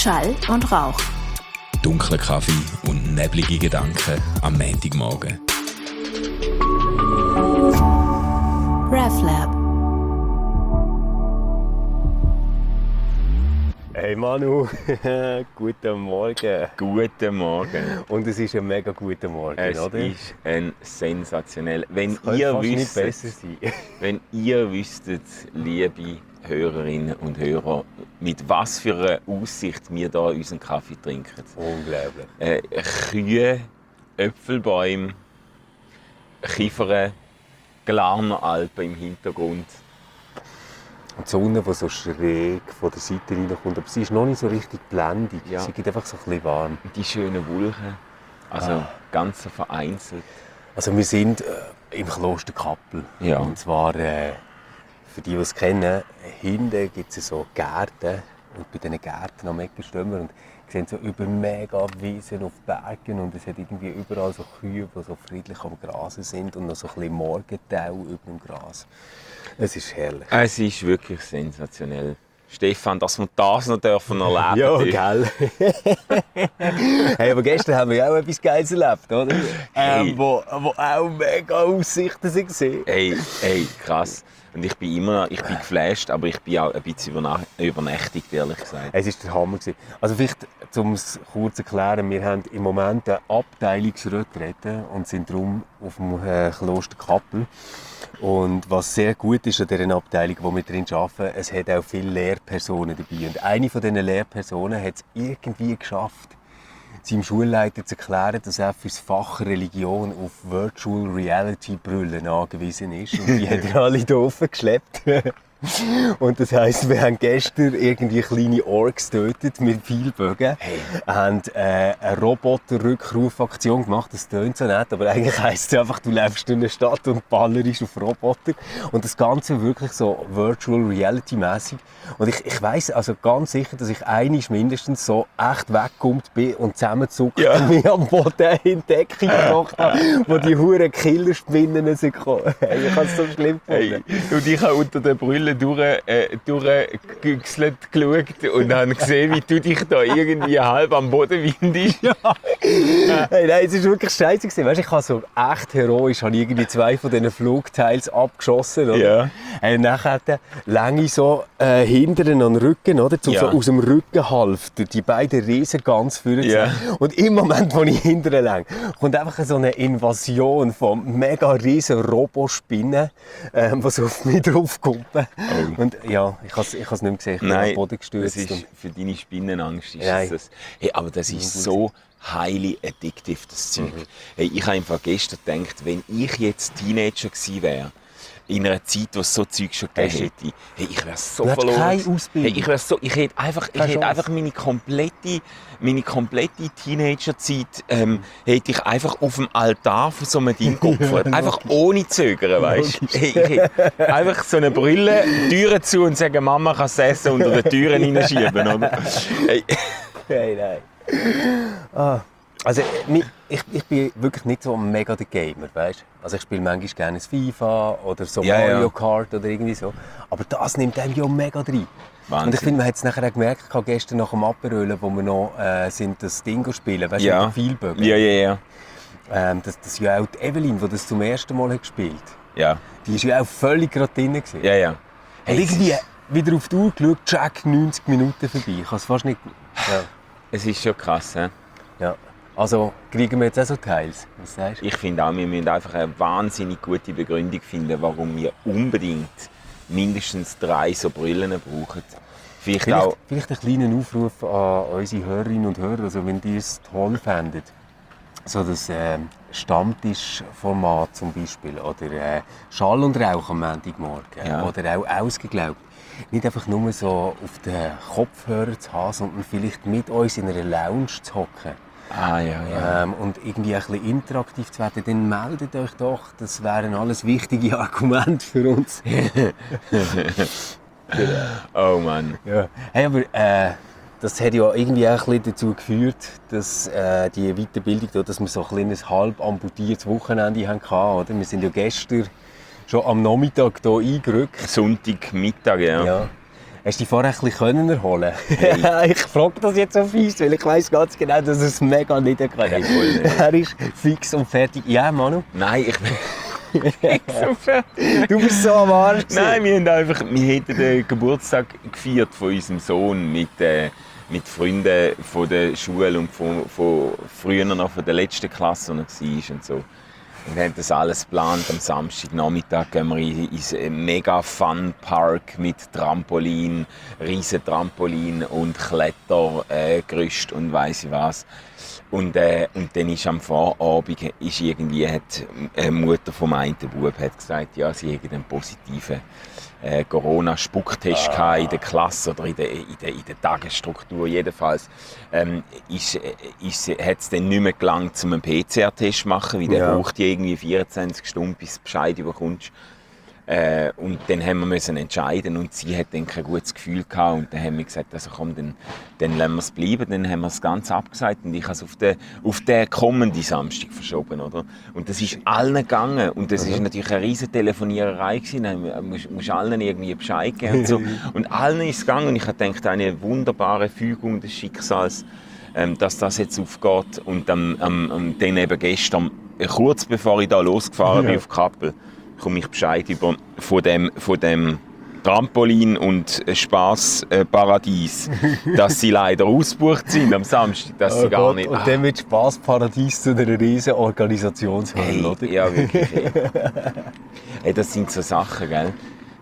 Schall und Rauch. Dunkler Kaffee und neblige Gedanken am Montagmorgen. RefLab. Hey Manu, guten Morgen. Guten Morgen. Und es ist ein mega guter Morgen, oder? Es ist ein sensationell. Wenn Könnte ihr fast nicht wüsstet, besser sein. wenn ihr wüsstet, liebe Hörerinnen und Hörer, mit was für einer Aussicht wir hier unseren Kaffee trinken. Unglaublich. Kühe, Äpfelbäume, Kiefern, Glarner Alpen im Hintergrund. Und die Sonne, die so schräg von der Seite reinkommt, aber sie ist noch nicht so richtig blendig. Ja. Sie gibt einfach so ein bisschen warm. Die schönen Wolken, also ganz vereinzelt. Also wir sind im Kloster Kappel. Ja. Und zwar, für die es kennen, hinten gibt es so Gärten. Und bei diesen Gärten am Ecken stehen wir und sehen so über mega Wiesen auf Bergen. Und es hat irgendwie überall so Kühe, die so friedlich am Grasen sind und noch so ein bisschen Morgentau über dem Gras. Es ist herrlich. Es ist wirklich sensationell. Stefan, dass wir das noch erleben dürfen. Ja, gell. Hey, aber gestern haben wir ja auch etwas Geiles erlebt, oder? Hey. Wo auch mega Aussichten waren. Hey, krass. Und ich bin geflasht, aber ich bin auch ein bisschen übernächtigt, ehrlich gesagt. Es war der Hammer. Also vielleicht, um es kurz zu erklären, wir haben im Moment eine Abteilungsretrette und sind darum auf dem Kloster Kappel. Und was sehr gut ist an dieser Abteilung, wo wir drin arbeiten, es hat auch viele Lehrpersonen dabei. Und eine von diesen Lehrpersonen hat es irgendwie geschafft, seinem Schulleiter zu erklären, dass er für das Fach Religion auf Virtual Reality Brillen angewiesen ist. Und die hat er alle hier offen geschleppt. Und das heisst, wir haben gestern irgendwie kleine Orks getötet mit Pfeilbögen. Hey. Haben eine Roboter-Rückrufaktion gemacht. Das tönt so nett, aber eigentlich heisst es einfach, du läufst in eine Stadt und ballerst auf Roboter. Und das Ganze wirklich so Virtual Reality-mässig. Und ich weiss also ganz sicher, dass ich einmal mindestens so echt weggekommen bin und zusammengezuckt und mich am Boden in die Decke gebracht habe, wo die huren Killerspinnen sind gekommen. Hey, ich habe es so schlimm gefunden. Hey, und ich habe unter den Brüllen durchgegüchselt geschaut und habe gesehen, wie du dich da irgendwie halb am Boden windest. Hey, nein, es war wirklich scheiße. Weißt, ich habe so echt heroisch irgendwie 2 von diesen Flugteils abgeschossen. Oder? Ja. Hey, und nachher Länge so hinteren an den Rücken, oder? Zum so aus dem Rückenhalfter, die beiden Riesen ganz vorne Ja. Und im Moment, wo ich hinteren länge, kommt einfach so eine Invasion von mega riesen Robospinnen, die so auf mich draufkumpeln. Oh. Und ja, ich habe es nicht mehr gesehen, ich bin auf den Boden gestürzt. Das ist für deine Spinnenangst. Ist Nein. das. Hey, aber das ist so highly addictive, das Zeug. Hey, ich habe einfach gestern gedacht, wenn ich jetzt Teenager gewesen wäre, in einer Zeit, wo es so Zeug schon gegeben hätte, hey, ich wäre so Du hast verloren. keine Ausbildung. Hey, ich hätte einfach meine komplette Teenagerzeit hätte ich einfach auf dem Altar von so einem Ding geopfert. Einfach ohne Zögern, weißt du? Hey, ich hätte einfach so eine Brille, Türen zu und sagen, Mama kann das Essen unter den Türen hineinschieben, oder? Hey. Hey, nein. Also, ich bin wirklich nicht so mega der Gamer, weißt? Also ich spiele manchmal gerne FIFA oder so Mario Kart oder irgendwie so. Aber das nimmt einem ja mega rein. Wahnsinn. Und ich finde, man hat es nachher auch gemerkt, gestern nach dem Aperölen, wo wir noch sind, das Ding spielen, weißt du, mit den Pfeilbögen. Ja. Das ja auch die Evelyn, die das zum ersten Mal hat gespielt hat. Ja. Die war ja auch völlig gerade drin. Ja. Und irgendwie wieder auf die Uhr geschaut, Jack 90 Minuten vorbei. Ich kann es fast nicht... Ja. Es ist schon krass, he? Ja. Also kriegen wir jetzt auch so Teils? Was sagst du? Ich finde auch, wir müssen einfach eine wahnsinnig gute Begründung finden, warum wir unbedingt mindestens 3 so Brillen brauchen. Vielleicht einen kleinen Aufruf an unsere Hörerinnen und Hörer, also wenn die es toll fänden. So das Stammtischformat zum Beispiel oder Schall und Rauch am Montagmorgen oder auch ausgeglaubt. Nicht einfach nur so auf den Kopfhörer zu haben, sondern vielleicht mit uns in einer Lounge zu hocken. Und irgendwie ein bisschen interaktiv zu werden, dann meldet euch doch. Das wären alles wichtige Argumente für uns. Oh Mann. Ja. Hey, aber das hat ja irgendwie auch ein bisschen dazu geführt, dass die Weiterbildung, dass wir so ein kleines halb amputiertes Wochenende hatten. Oder? Wir sind ja gestern schon am Nachmittag hier eingerückt. Sonntagmittag, ja. Hast du dich vorher ein bisschen erholen können? Hey. Ich frage das jetzt so fies, weil ich weiss ganz genau, dass er es mega nicht können. Hey, voll nicht. Er ist fix und fertig. Ja, Manu? Nein, ich bin so fertig. Du bist so am Arsch. Nein, wir hätten den Geburtstag gefeiert von unserem Sohn mit Freunden von der Schule und von früher noch von der letzten Klasse, wo er war und so. Und wir haben das alles geplant. Am Samstagnachmittag gehen wir in einen mega Fun Park mit Trampolin, riesen Trampolin und Klettergerüst und weiss ich was. Und dann ist am Vorabend hat die Mutter vom einen Bub hat gesagt, ja, sie hätte einen positiven Corona-Spucktest in der Klasse oder in der Tagesstruktur. Jedenfalls hat es dann nicht mehr gelangt, um einen PCR-Test zu machen, weil der braucht irgendwie 24 Stunden, bis du Bescheid bekommst. Und dann haben wir entscheiden und sie hat dann kein gutes Gefühl gehabt und dann haben wir gesagt, also komm, dann lassen wir es bleiben, dann haben wir das Ganze abgesagt und ich habe es auf den kommenden Samstag verschoben, oder? Und das ist allen gegangen und das ist natürlich eine riesige Telefoniererei gewesen, dann musst allen irgendwie Bescheid geben und so und allen ist es gegangen und ich habe gedacht, eine wunderbare Fügung des Schicksals, dass das jetzt aufgeht und dann eben gestern, kurz bevor ich da losgefahren bin auf Kappel, komme ich Bescheid über von dem Trampolin und Spaßparadies, dass sie leider ausgebucht sind am Samstag, dass sie gar nicht... Und dann wird Spaßparadies zu einer riesen Organisationshölle, oder? Ja, wirklich. Hey, das sind so Sachen, gell?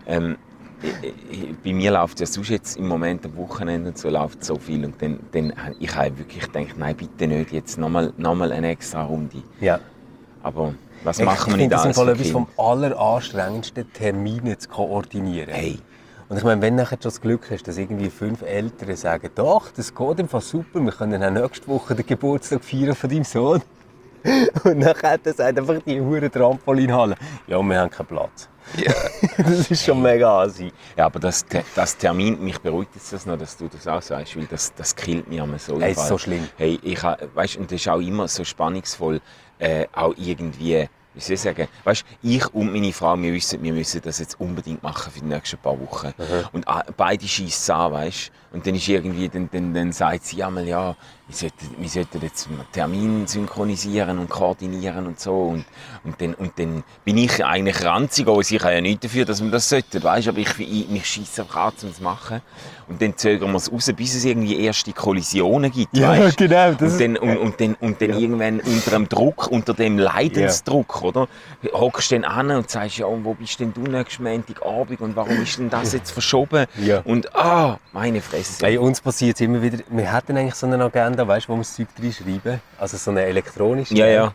Bei mir läuft ja sonst jetzt im Moment am Wochenende und so läuft so viel und dann ich habe wirklich gedacht, nein, bitte nicht, jetzt nochmal eine extra Runde. Ja. Aber was machen wir nicht alles? Ich finde das etwas vom alleranstrengendsten, Termine zu koordinieren. Hey. Und ich meine, wenn du schon das Glück hast, dass irgendwie 5 Eltern sagen, doch, das geht im Fall super, wir können auch nächste Woche den Geburtstag feiern von deinem Sohn. Und dann sagt einfach die hure Trampolinhalle, ja, wir haben keinen Platz. Ja. Das ist schon mega assi. Ja, aber das Termin, mich beruhigt jetzt das noch, dass du das auch sagst, weil das killt mich immer so. Es ist so schlimm. Hey, weißt, und das ist auch immer so spannungsvoll, auch irgendwie, wie soll ich sagen, weißt, ich und meine Frau, wir müssen das jetzt unbedingt machen für die nächsten paar Wochen. Mhm. Und beide schießen es an, weißt. Und dann ist irgendwie, dann sagt sie einmal, ja, wir sollten jetzt einen Termin synchronisieren und koordinieren und so. Und dann bin ich eigentlich ranzig, aber ich habe ja nichts dafür, dass wir das sollten, weißt. Aber mich scheisse einfach an, um es zu machen. Und dann zögern wir es raus, bis es irgendwie erste Kollisionen gibt, ja, weißt. Genau. Und dann irgendwann unter dem Druck, unter dem Leidensdruck, oder? Hockst du dann an und sagst, ja, wo bist denn du nächsten Montagabend und warum ist denn das jetzt verschoben? Ja. Und meine Fresse. Hey, uns passiert es immer wieder, wir hätten eigentlich so eine Agenda, weißt, wo wir das Zeug reinschreiben, also so eine elektronische, ja.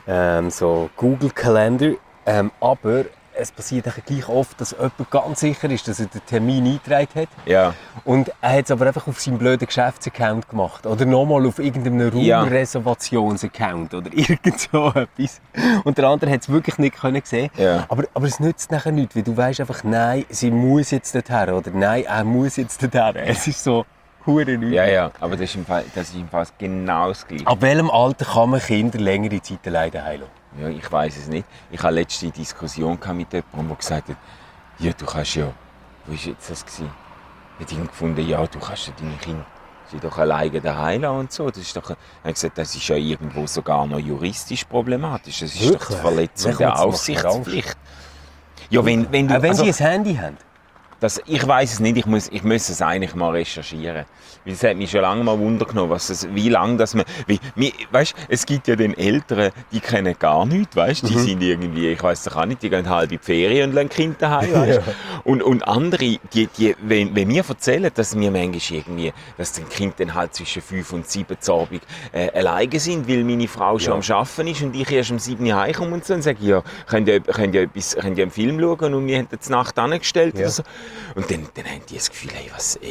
So Google Calendar, aber es passiert gleich oft, dass jemand ganz sicher ist, dass er den Termin eingetragen hat. Ja. Und er hat es aber einfach auf seinem blöden Geschäftsaccount gemacht. Oder nochmal auf irgendeinem Raumreservationsaccount oder irgend so etwas. Und der andere hat es wirklich nicht sehen. Ja. Aber es nützt nachher nichts, weil du weißt einfach, nein, sie muss jetzt dorthin oder nein, er muss jetzt dorthin. Es ist so hure nichts. Ja, aber das ist im Fall genau das Gleiche. Ab welchem Alter kann man Kinder längere Zeit alleine heim lassen? Ja, ich weiss es nicht. Ich hatte letzte Diskussion mit jemandem, der gesagt hat, ja, du kannst ja, wo war jetzt das gewesen? Ich habe gefunden, ja, du kannst ja deine Kinder doch alleine daheim lassen und so. Das ist doch, er hat gesagt, das ist ja irgendwo sogar noch juristisch problematisch. Das ist wirklich? Doch die Verletzung der Aufsichtspflicht. Ja, wenn sie ein Handy haben? Ich weiss es nicht, ich muss es eigentlich mal recherchieren. Weil es hat mich schon lange mal Wunder genommen, wie lange das man... Weißt, es gibt ja den Eltern, die kennen gar nichts, weißt? Die sind irgendwie, ich weiss doch auch nicht, die gehen halb in die Ferien und lassen Kinder daheim, weißt? Ja. Und andere, wenn wir erzählen, dass wir manchmal irgendwie, dass die Kinder dann halt zwischen 5 und 7 Uhr Abend alleine sind, weil meine Frau schon am Arbeiten ist und ich erst um 7 Uhr heimkomme und so, und sage, ja, könnt ihr einen Film schauen und wir haben die Nacht angestellt oder so. Und dann haben die das Gefühl,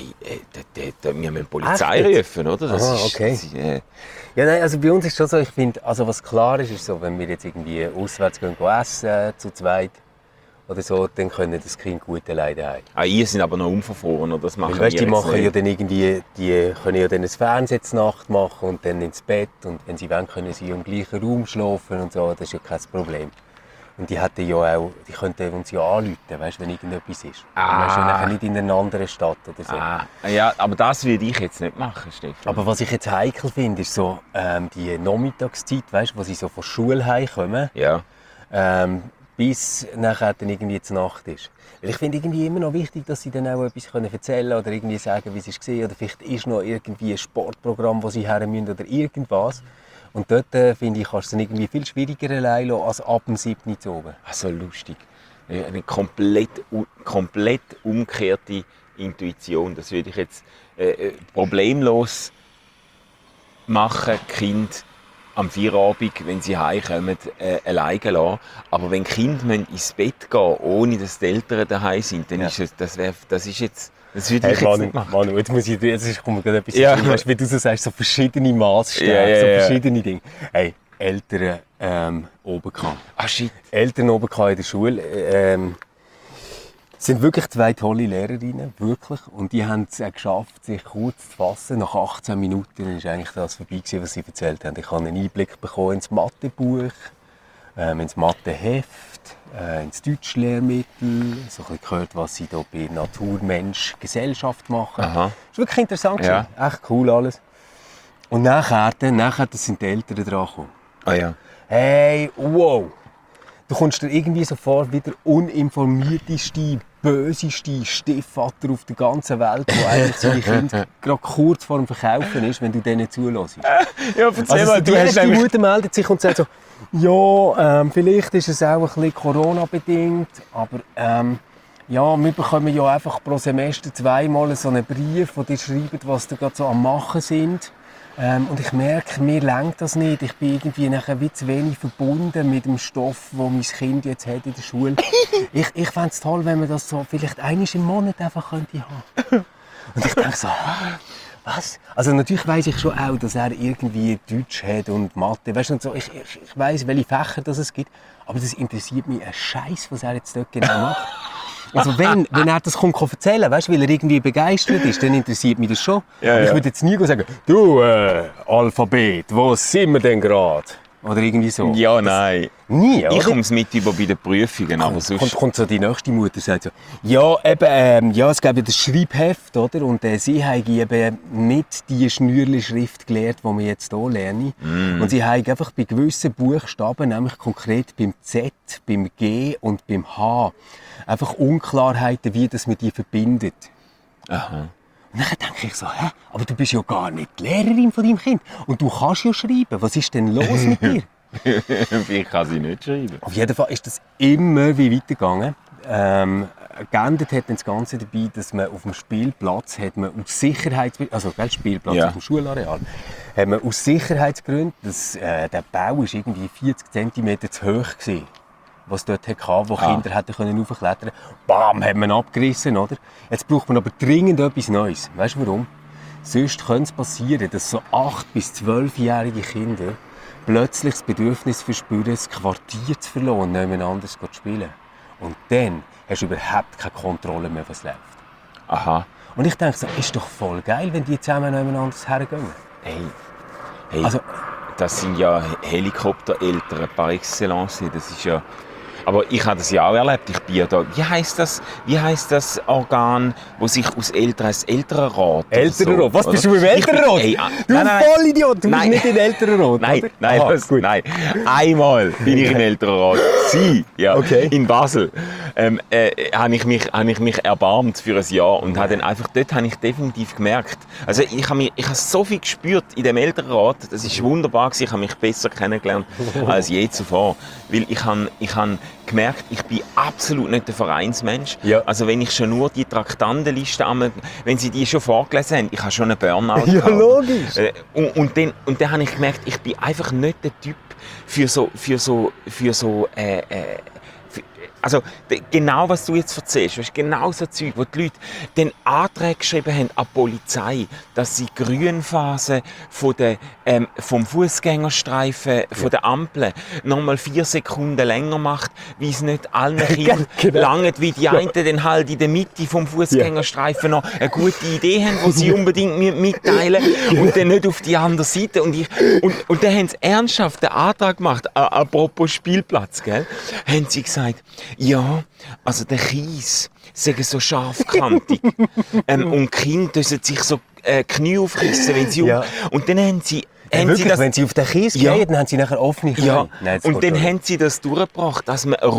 wir müssen die Polizei rufen, oder? Das okay. Ja, nein, also bei uns ist es schon so, ich finde, also was klar ist so, wenn wir jetzt irgendwie auswärts gehen essen, zu zweit oder so, dann können das Kind gut alleine heim. Ihr sind aber noch unverfroren, oder? Das machen weil, weißt, wir die machen nicht. Ja dann irgendwie, die können ja dann ein Fernsehnacht machen und dann ins Bett und wenn sie wollen, können sie im gleichen Raum schlafen und so, das ist ja kein Problem. Und die hätten ja auch, die könnten uns ja anrufen, weißt, wenn irgendetwas ist. Ah. Man ist ja nachher nicht in einer anderen Stadt oder so. Ja, aber das würde ich jetzt nicht machen, Stefan. Aber was ich jetzt heikel finde, ist so die Nachmittagszeit, weißt, wo sie so von Schule heimkommen, Ja. bis nachher dann irgendwie zur Nacht ist. Weil ich finde irgendwie immer noch wichtig, dass sie dann auch etwas erzählen können oder irgendwie sagen, wie es war. Oder vielleicht ist noch irgendwie ein Sportprogramm, wo sie her müssen oder irgendwas. Und dort, finde ich, kannst du es dann irgendwie viel schwieriger allein lassen als ab dem 7. Uhr oben. Also lustig. Eine komplett umgekehrte Intuition. Das würde ich jetzt problemlos machen, Kind am Feierabend, wenn sie heimkommen, alleine lassen. Aber wenn Kinder ins Bett gehen müssen, ohne dass die Eltern daheim sind, dann ist es, das würde ich jetzt nicht machen. Manu, jetzt kommt mir gerade etwas Ja. weißt, wie du so sagst, so verschiedene Maßstäbe, Ja. so verschiedene Dinge. Hey, Eltern oben gehabt. Ah, shit. Eltern oben gehabt in der Schule. Es sind wirklich 2 tolle Lehrerinnen, wirklich. Und die haben es geschafft, sich kurz zu fassen. Nach 18 Minuten ist eigentlich das vorbei gewesen, was sie erzählt haben. Ich habe einen Einblick bekommen ins Mathebuch, ins Matheheft, ins Deutschlehrmittel. So ein bisschen gehört, was sie hier bei Natur, Mensch, Gesellschaft machen. Aha. Das war wirklich interessant. Ja. Gewesen. Echt cool alles. Und nachher sind die Eltern dran gekommen. Ah ja. Hey, wow! Du kommst dir irgendwie sofort wieder uninformierteste, böseste Stiefvater auf der ganzen Welt, der eigentlich seine Kinder gerade kurz vor dem Verkaufen ist, wenn du denen zulässt. Ja, erzähl Also mal, die erste Mutter meldet sich und sagt so, ja, vielleicht ist es auch ein bisschen Corona-bedingt, aber ja, wir bekommen ja einfach pro Semester 2-mal so einen Brief, wo die schreiben, was sie gerade so am Machen sind. Und ich merke, mir reicht das nicht. Ich bin irgendwie nachher wie zu wenig verbunden mit dem Stoff, den mein Kind jetzt hat in der Schule. Ich fände es toll, wenn man das so vielleicht einmal im Monat einfach könnte haben. Und ich denke so, was? Also natürlich weiss ich schon auch, dass er irgendwie Deutsch hat und Mathe. Weißt du, und so. Ich weiss, welche Fächer das es gibt. Aber das interessiert mich ein Scheiß, was er jetzt dort genau macht. Also wenn er das kommt erzählen, weißt, weil er irgendwie begeistert ist, dann interessiert mich das schon. Ja, Aber ich ja. würde jetzt nie sagen, du Alphabet, wo sind wir denn gerade? Oder irgendwie so. Ja, nein. Nie, oder? Ich komme es mit über bei den Prüfungen, aber sonst... Kommt so die nächste Mutter und sagt so, ja, eben, ja, es gibt ja das Schreibheft, oder? Und sie haben eben nicht die Schnürli-Schrift gelernt, die wir jetzt hier lernen. Und sie haben einfach bei gewissen Buchstaben, nämlich konkret beim Z, beim G und beim H, einfach Unklarheiten, wie das man die verbindet. Aha. Und dann denke ich so, hä? Aber du bist ja gar nicht die Lehrerin von deinem Kind. Und du kannst ja schreiben. Was ist denn los mit dir? Ich kann sie nicht schreiben. Auf jeden Fall ist das immer wie weitergegangen. Geändert hat das Ganze dabei, dass man auf dem Spielplatz hat man aus Sicherheitsgründen, also Spielplatz Ja. auf dem Schulareal, hat man aus Sicherheitsgründen, der Bau ist irgendwie 40 cm zu hoch gewesen, was dort hatte, wo Kinder hätten können raufklettern. Bam, hat man abgerissen, oder? Jetzt braucht man aber dringend etwas Neues. Weißt du warum? Sonst könnte es passieren, dass so 8- bis 12-jährige Kinder plötzlich das Bedürfnis verspüren, das Quartier zu verlassen und niemand anders zu spielen. Und dann hast du überhaupt keine Kontrolle mehr, was läuft. Aha. Und ich denke so, ist doch voll geil, wenn die zusammen niemand anders hergehen. Hey, Also- das sind ja Helikoptereltern par excellence. Das ist ja... Aber ich habe das ja auch erlebt. Ich bin ja da... Wie heisst das Organ, das sich aus Eltern... Das Elternrat? oder Elternrat? Was, oder? bist du im Ich bin- Elternrat? Ey, Du nein. Vollidiot, du Nein. bist nicht im Elternrat, Nein, oder? nein, Aha, das, nein. Einmal bin ich im Elternrat. Ja, Okay. in Basel. Habe ich mich erbarmt für ein Jahr und habe dann einfach, dort habe ich definitiv gemerkt, also ich habe so viel gespürt in dem Elternrat, das ist wunderbar gewesen, ich habe mich besser kennengelernt als je zuvor, weil ich habe gemerkt, ich bin absolut nicht der Vereinsmensch. Ja. Also wenn ich schon nur die Traktandenliste, wenn sie die schon vorgelesen haben, ich habe schon einen Burnout Ja, gehabt. logisch. Und dann habe ich gemerkt, ich bin einfach nicht der Typ für so Also genau, was du jetzt erzählst, weißt, genau so Zeug, wo die Leute den Antrag geschrieben haben an die Polizei, dass sie die Grünphase vom Fußgängerstreifen, von der Ampel, nochmal 4 Sekunden länger macht, weil es nicht allen Kindern langt, wie die einen dann halt in der Mitte vom Fußgängerstreifen noch eine gute Idee haben, die sie unbedingt mitteilen und dann nicht auf die andere Seite. Und dann haben sie ernsthaft den Antrag gemacht, apropos Spielplatz, gell? Haben sie gesagt, ja, also der Kies sei so scharfkantig und die Kinder müssen sich so Knie aufrissen, wenn sie und dann haben sie wirklich, wenn sie auf den Kies gehen, dann haben sie nachher offene Knie. Ja, Nein, und dann haben sie das durchgebracht, dass man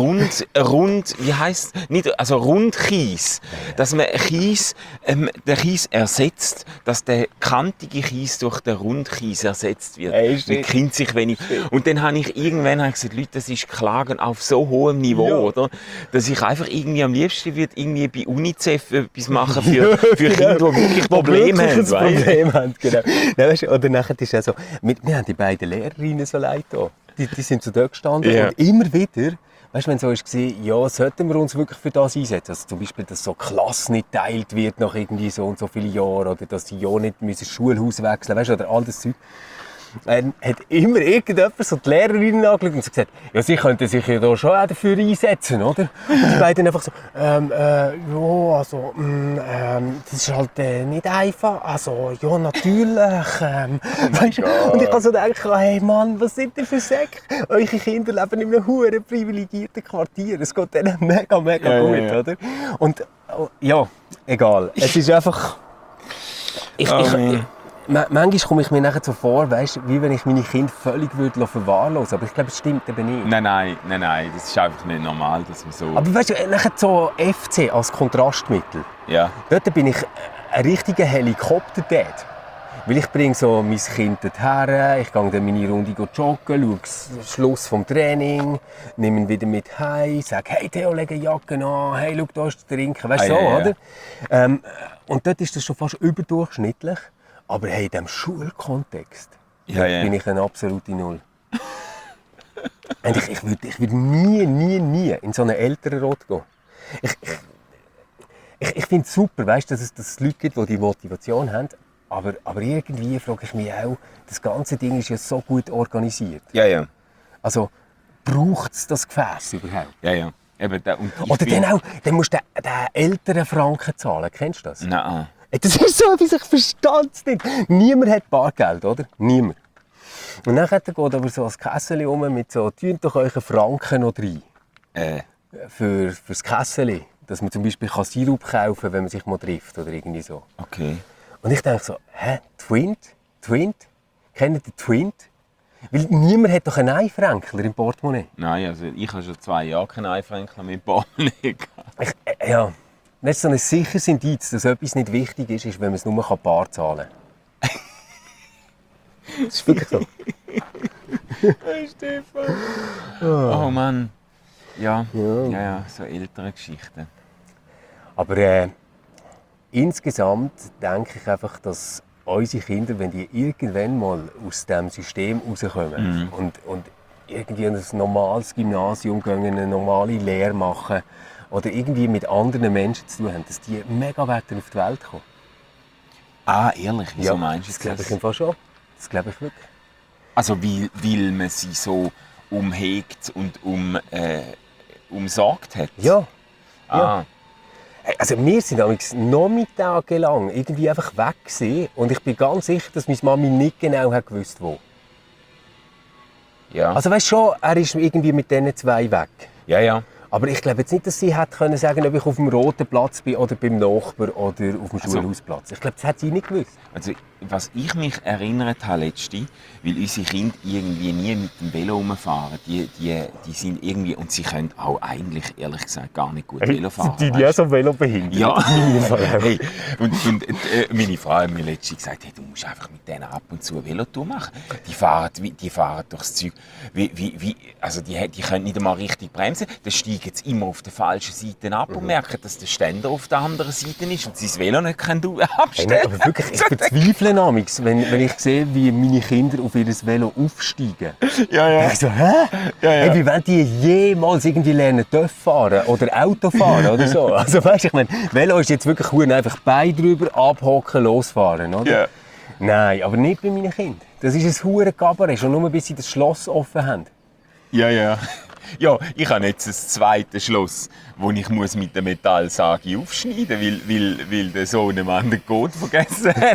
Rundkies, dass man den Kies ersetzt, dass der kantige Kies durch den Rundkies ersetzt wird. Man kennt sich wenig. Und dann habe ich irgendwann gesagt, Leute, das ist Klagen auf so hohem Niveau, oder? Dass ich einfach irgendwie am liebsten würde irgendwie bei UNICEF etwas machen für Kinder, die wirklich Probleme haben. Genau. Nein, weißt du, oder nachher ist ja so, wir haben die beiden Lehrerinnen so leid da. Die sind so dort gestanden und immer wieder, weißt du, wenn so war, ja, sollten wir uns wirklich für das einsetzen? Also zum Beispiel, dass so Klasse nicht geteilt wird nach irgendwie so und so vielen Jahren oder dass sie ja nicht das Schulhaus wechseln, weißt du, oder all das Zeug. Hat immer irgendjemand so die Lehrerinnen angeschaut und so gesagt, ja, sie könnten sich ja da schon auch dafür einsetzen, oder? Und die beiden einfach so, ja, also, das ist halt nicht einfach, also, ja, natürlich, weißt du? Und ich habe so gedacht, hey Mann, was sind denn für Säcke? Eure Kinder leben in einem huere privilegierten Quartier, es geht denen mega gut, oder? Und, ja, egal, es ist einfach, manchmal komme ich mir nachher so vor, weißt, wie wenn ich meine Kinder völlig verwahrlosen würde. Aber ich glaube, es stimmt eben nicht. Nein, das ist einfach nicht normal, dass man so... Aber weißt du, nachher so FC als Kontrastmittel. Ja. Dort bin ich ein richtiger Helikopter-Dad. Weil ich bringe so mein Kind dorthin, ich gehe dann meine Runde joggen, schaue den Schluss vom Training, nehme ihn wieder mit heim, sage, hey Theo, leg eine Jacke an, hey, schau, da ist zu trinken, weißt du, oder? Und dort ist das schon fast überdurchschnittlich. Aber hey, in diesem Schulkontext bin ich eine absolute Null. Und ich würde nie in so einen Elternrat gehen. Ich finde es super, weißt, dass es Leute gibt, die die Motivation haben. Aber irgendwie frage ich mich auch, das ganze Ding ist ja so gut organisiert. Ja. Also, braucht es das Gefäß überhaupt? Ja. Eben, oder dann musst du den älteren Franken zahlen. Kennst du das? Nein. Das ist so etwas, ich verstehe es nicht. Niemand hat Bargeld, oder? Niemand. Und dann geht aber so ein Kessel um mit so, tun doch euch einen Franken noch rein. Fürs Kessel. Dass man zum Beispiel Sirup kaufen kann, wenn man sich mal trifft oder irgendwie so. Okay. Und ich denke so, Twint? Kennt ihr den Twint? Weil niemand hat doch einen Einfränkler im Portemonnaie. Nein, also ich habe schon 2 Jahre keinen Einfränkler mit Portemonnaie gehabt. Ja. Das ist so ein sicheres Indiz, dass etwas nicht wichtig ist, wenn man es nur bar zahlen kann. Das ist wirklich so. Hey Stefan. Oh Mann. Ja, so ältere Geschichten. Aber insgesamt denke ich einfach, dass unsere Kinder, wenn die irgendwann mal aus diesem System rauskommen und irgendwie in ein normales Gymnasium gehen, eine normale Lehre machen, oder irgendwie mit anderen Menschen zu tun haben, dass die mega weiter auf die Welt kommen. Ah, ehrlich? Wieso meinst du das? Das glaube ich einfach schon. Das glaube ich wirklich. Also weil man sie so umhegt und umsorgt hat? Ja. Ah. Also wir sind nachmittagelang irgendwie einfach weg gewesen, und ich bin ganz sicher, dass meine Mami nicht genau gewusst wo. Ja. Also weißt schon, er ist irgendwie mit diesen 2 weg. Ja. Aber ich glaube jetzt nicht, dass sie hätte können sagen, ob ich auf dem Roten Platz bin oder beim Nachbar oder auf dem Schulhausplatz. Ich glaube, das hat sie nicht gewusst. Also, was ich mich erinnert habe letzte, weil unsere Kinder irgendwie nie mit dem Velo rumfahren, die sind irgendwie, und sie können auch eigentlich, ehrlich gesagt, gar nicht gut Velo fahren. Sind die so Velo behindert? Ja. Hey, und meine Frau hat mir letztens gesagt, hey, du musst einfach mit denen ab und zu eine Velotour machen. Die fahren durchs Zeug. Also die können nicht einmal richtig bremsen. Dann steigen biegen sie immer auf der falschen Seite ab und merken, dass der Ständer auf der anderen Seite ist und sie das Velo nicht abstellen Hey, nein, aber wirklich, ich verzweifle manchmal, wenn ich sehe, wie meine Kinder auf ihr Velo aufsteigen. Ja. Ich so, hä? Ja. Hey, wie wollen die jemals irgendwie lernen TÜV fahren oder Auto fahren oder so? Also weißt, ich meine, Velo ist jetzt wirklich cool, einfach Bein drüber, abhocken, losfahren, oder? Ja. Nein, aber nicht bei meinen Kindern. Das ist ein hure Gabarett, schon nur bis sie das Schloss offen haben. Ja. Ja, ich habe jetzt ein zweites Schloss, wo ich muss mit der Metallsage aufschneiden muss, weil der Sohnemann den Code vergessen hat.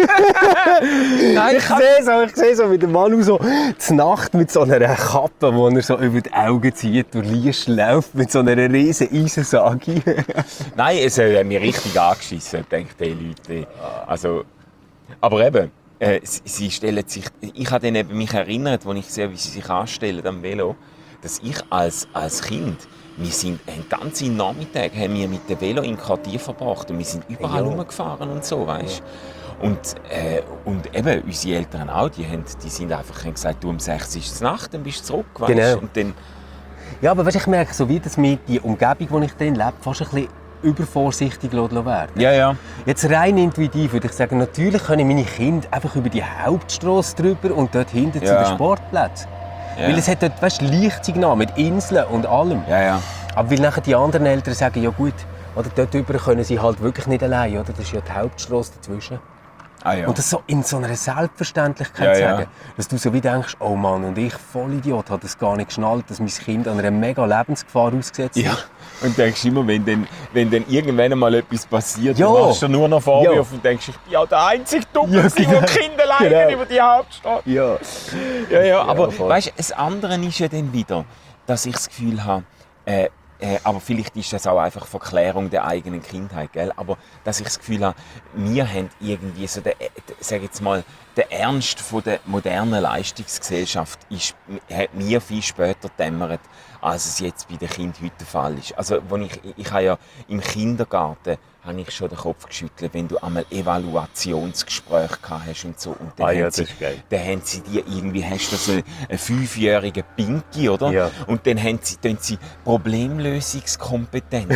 Nein, Ich sehe so, wie der Manu so zur Nacht mit so einer Kappe, die er so über die Augen zieht, durch Liest läuft, mit so einer riesen Eisensage. Nein, es hat mich richtig angeschissen, denke die Leute. Also, aber eben, sie stellen sich... Ich habe dann eben mich erinnert, als ich sehe, wie sie sich anstellen am Velo, dass ich als Kind, wir sind einen ganzen Nachmittag haben wir mit dem Velo im Quartier verbracht und wir sind überall rumgefahren und so, weißt du. Und eben unsere Eltern auch, die sind einfach haben gesagt, du um 6 ist es Nacht, dann bist du zurück, weißt du. Genau. Und dann, Ja, aber weißt, ich merke so, wie das mit der Umgebung, in der ich drin lebe, fast ein bisschen übervorsichtig werden. ja. Jetzt rein intuitiv würde ich sagen, natürlich können meine Kinder einfach über die Hauptstrasse drüber und dort hinten zu den Sportplätzen. Ja. Weil es hat dort, weißt, Lichtsignal mit Inseln und allem. Ja. Aber weil nachher die anderen Eltern sagen, ja gut, oder dort drüber können sie halt wirklich nicht allein, oder? Das ist ja die Hauptstrasse dazwischen. Ah, ja. Und das so in so einer Selbstverständlichkeit sagen, dass du so wie denkst, oh Mann, und ich, Vollidiot, habe das gar nicht geschnallt, dass mein Kind an einer mega Lebensgefahr ausgesetzt ist. Ja. Und denkst immer, wenn dann irgendwann mal etwas passiert, Ja. dann machst du nur noch Vorwürfe und denkst, ich bin ja der einzige Dumme, der Kinder leiden über die Hauptstraße. Ja, aber voll. weißt du, das andere ist ja dann wieder, dass ich das Gefühl habe, aber vielleicht ist das auch einfach Verklärung der eigenen Kindheit, gell? Aber dass ich das Gefühl habe, wir haben irgendwie so sag jetzt mal, der Ernst von der modernen Leistungsgesellschaft hat mir viel später dämmert, als es jetzt bei den Kindern heute der Fall ist. Also, ich habe ja im Kindergarten habe ich schon den Kopf geschüttelt, wenn du einmal Evaluationsgespräche gehabt hast und so. Und dann das ist geil. Dann haben sie dir irgendwie, hast du so einen 5-jährigen Pinky, oder? Ja. Und dann tun sie Problemlösungskompetenz,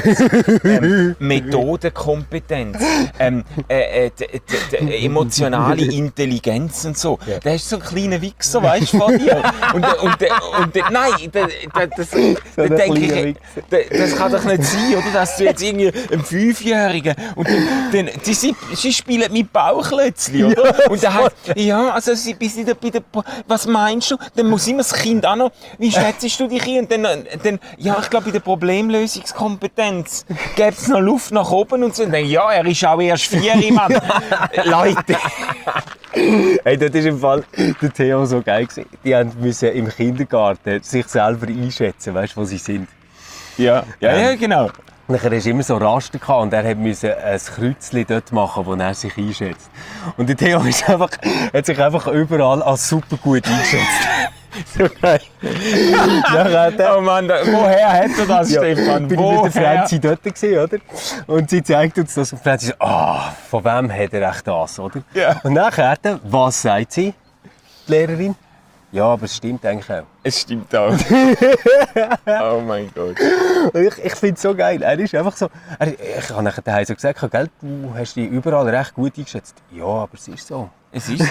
Methodenkompetenz, emotionale Intelligenz und so. Ja. Da hast du so einen kleinen Wichser, weißt du, vor dir. Nein, das denke ich, das kann doch nicht sein, oder? Dass du jetzt irgendwie einen 5-Jährigen und dann sie spielen mit Bauchklötzchen, oder? Ja, und dann heißt, also sie bis wieder bei der, was meinst du? Dann muss immer das Kind auch noch, wie schätzt du dich ein? Und dann ich glaube, bei der Problemlösungskompetenz gäbe es noch Luft nach oben und so. Und dann, ja, er ist auch erst 4, Mann. Leute. Hey, das war im Fall der Theo so geil gewesen. Die mussten im Kindergarten sich selber einschätzen, weißt du, wo sie sind. Ja, genau. Nachher hast du immer so Raster gehabt und er musste ein Kreuzchen dort machen, wo er sich einschätzt. Und der Theo hat sich einfach überall als super gut eingeschätzt. So geil. Oh Mann, woher hat er das, Stefan? Ich war mit der Franzi dort gewesen, oder? Und sie zeigt uns das und Franzi so, von wem hat er echt das, oder? Ja. Und nachher, was sagt sie, die Lehrerin? Ja, aber es stimmt eigentlich auch. Es stimmt auch. Oh mein Gott. Und ich finde es so geil. Er ist einfach so. Ich habe nachher daheim so gesagt, gell, du hast dich überall recht gut eingeschätzt. Ja, aber es ist so. Es ist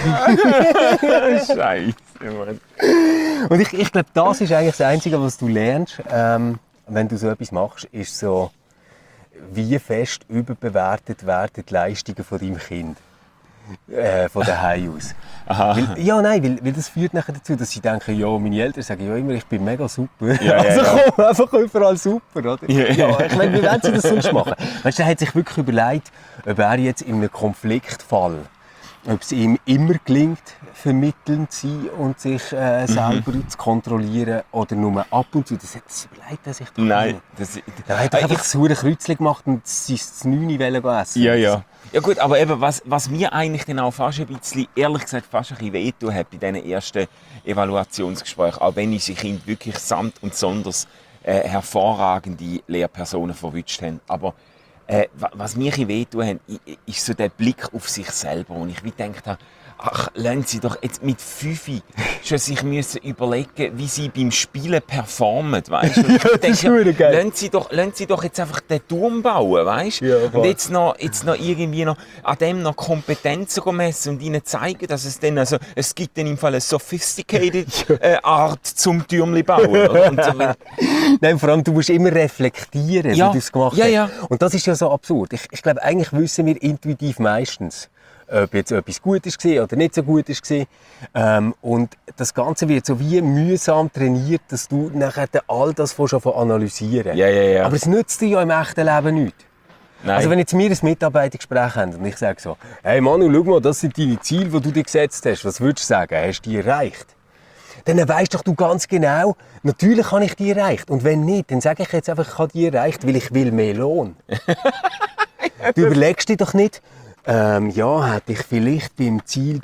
so. Scheiße, Mann. Und ich glaube, das ist eigentlich das Einzige, was du lernst, wenn du so etwas machst, ist so, wie fest überbewertet werden die Leistungen von deinem Kind. Von daheim aus. Weil das führt nachher dazu, dass sie denken, ja, meine Eltern sagen ja immer, ich bin mega super. Komm, einfach überall super, oder? Ja, ich meine, wie wollen sie das sonst machen? Weißt du, er hat sich wirklich überlegt, ob er jetzt in einem Konfliktfall, ob es ihm immer gelingt, vermittelnd zu sein und sich selber zu kontrollieren oder nur ab und zu. Das überlegt er sich doch Nein. Er hat einfach das saure Kreuzchen gemacht und sein 9 essen. Ja. Ja gut, aber eben, was mir eigentlich dann auch fast ein bisschen, ehrlich gesagt, fast ein bisschen wehtun hat bei diesen ersten Evaluationsgesprächen, auch wenn unsere Kinder wirklich samt und sonders hervorragende Lehrpersonen verwünscht haben. Aber Was mir ein wehtun hat, ist so der Blick auf sich selber. Und ich gedacht habe, ach, lassen Sie doch jetzt mit 5 schon sich müssen überlegen, wie Sie beim Spielen performen, weißt du? Lassen Sie doch jetzt einfach den Turm bauen, weißt du? Ja, und jetzt noch irgendwie noch an dem noch Kompetenzen messen und ihnen zeigen, dass es dann, also, es gibt dann im Fall eine sophisticated Art zum Türmli bauen. Oder? Und, Nein, vor allem, du musst immer reflektieren, Ja. wie du es gemacht Ja, hast. ja. Und das ist ja so absurd. Ich glaube, eigentlich wissen wir intuitiv meistens, ob jetzt etwas gut war oder nicht so gut war. Und das Ganze wird so wie mühsam trainiert, dass du nachher all das schon analysieren. Ja. Aber es nützt dir ja im echten Leben nichts. Nein. Also wenn jetzt wir ein Mitarbeitergespräch haben und ich sage so, hey Manu, schau mal, das sind deine Ziele, die du dir gesetzt hast. Was würdest du sagen? Hast du die erreicht? Dann weisst doch du ganz genau, natürlich habe ich die erreicht. Und wenn nicht, dann sage ich jetzt einfach, ich habe die erreicht, weil ich will mehr Lohn. Du überlegst dir doch nicht, hätte ich vielleicht beim Ziel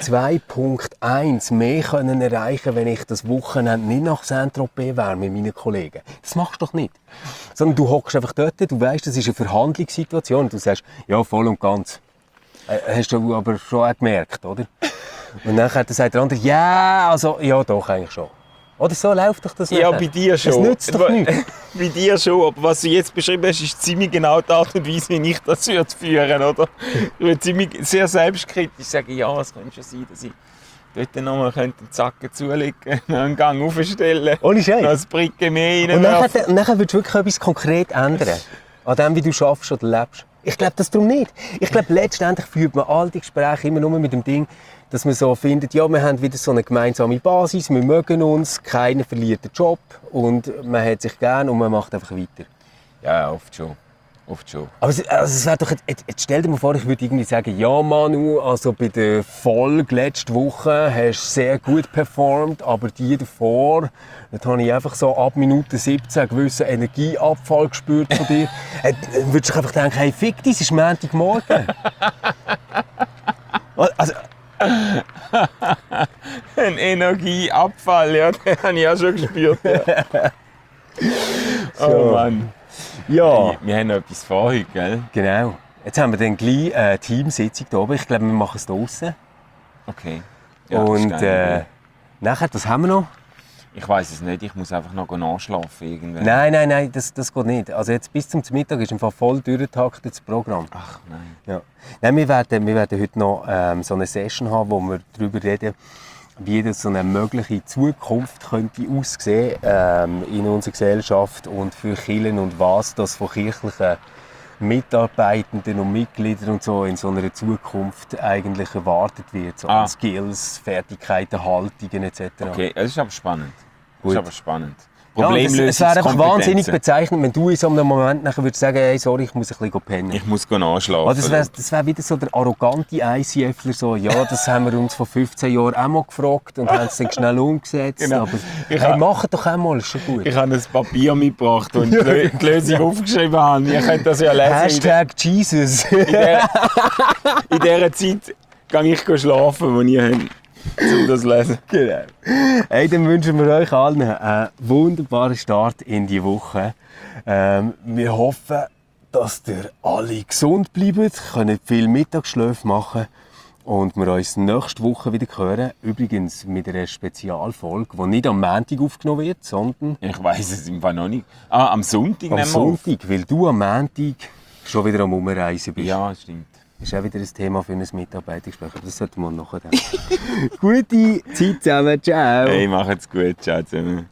2.1 mehr können erreichen, wenn ich das Wochenende nicht nach Saint-Tropez wäre mit meinen Kollegen. Das machst du doch nicht. Sondern du hockst einfach dort, du weisst, das ist eine Verhandlungssituation und du sagst, ja, voll und ganz. Hast du aber schon auch gemerkt, oder? Und dann sagt der andere, ja, doch, eigentlich schon. Oder so läuft doch das nicht. Ja, bei dir schon. Das nützt doch nichts. Bei dir schon, aber was du jetzt beschrieben hast, ist ziemlich genau die Art und Weise, wie ich das führen würde, oder? Ich würde ziemlich sehr selbstkritisch sagen, ja, es könnte schon sein, dass ich dort nochmal einen Zacken zulegen könnte, einen Gang aufstellen, Ohne Scheiß. noch ein Bricke mehr Und reinwerfen. nachher würdest du wirklich etwas konkret ändern. An dem, wie du schaffst oder lebst. Ich glaube das darum nicht. Ich glaube, letztendlich führt man all die Gespräche immer nur mit dem Ding, dass man so findet, ja, wir haben wieder so eine gemeinsame Basis, wir mögen uns, keiner verliert den Job und man hat sich gern und man macht einfach weiter. Ja, oft schon. Aber es wäre doch, jetzt stell dir mal vor, ich würde irgendwie sagen, ja Manu, also bei der Folge letzte Woche hast du sehr gut performt, aber die davor, dort habe ich einfach so ab Minute 17 einen gewissen Energieabfall gespürt von dir. Dann würdest du einfach denken, hey, fick dich, es ist Montagmorgen. Also, Ein Energieabfall, ja, den habe ich auch schon gespürt. Ja. Oh Mann. ja, Wir haben noch etwas vor heute, gell? genau. Jetzt haben wir dann gleich eine Teamsitzung hier oben. Ich glaube, wir machen es draussen. Okay. Ja, Und das ist geil. nachher, was haben wir noch? Ich weiss es nicht, ich muss einfach noch nachschlafen irgendwann. Nein, das geht nicht. Also jetzt bis zum Mittag ist im Fall voll durchgetaktet das Programm. Ach nein. Ja. Nein, wir werden heute noch so eine Session haben, wo wir darüber reden, wie das so eine mögliche Zukunft könnte aussehen in unserer Gesellschaft und für Kirchen und was das von kirchlichen Mitarbeitenden und Mitgliedern und so in so einer Zukunft eigentlich erwartet wird. So an Skills, Fertigkeiten, Haltungen etc. Okay, es ist aber spannend. Gut. Ja, es wäre einfach wahnsinnig bezeichnend, wenn du in so einem Moment nachher würdest sagen, hey, sorry, ich muss ein bisschen pennen. Ich muss nachschlafen. Also das wär wieder so der arrogante ICFler, so, ja, das haben wir uns vor 15 Jahren auch mal gefragt und haben es dann schnell umgesetzt. Genau. Aber hey, mach doch einmal, ist schon gut. Ich habe ein Papier mitgebracht und die Lösung aufgeschrieben habe. Ihr könnt das ja lesen. Hashtag Jesus. In dieser Zeit gehe ich schlafen, die ihr habt, um das zu lesen. Genau. Hey, dann wünschen wir euch allen einen wunderbaren Start in die Woche. Wir hoffen, dass ihr alle gesund bleibt, könnt viel Mittagsschläfe machen und wir uns nächste Woche wieder hören. Übrigens mit einer Spezialfolge, die nicht am Montag aufgenommen wird, sondern Ich weiss es im Fall noch nicht. Am Sonntag am nehmen wir auf. Sonntag, weil du am Montag schon wieder am Umreisen bist. Ja, stimmt. Das ist auch wieder ein Thema für ein Mitarbeitergespräch, aber das sollten wir nachher denken. Gute Zeit zusammen, ciao! Hey, macht's gut. Ciao zusammen.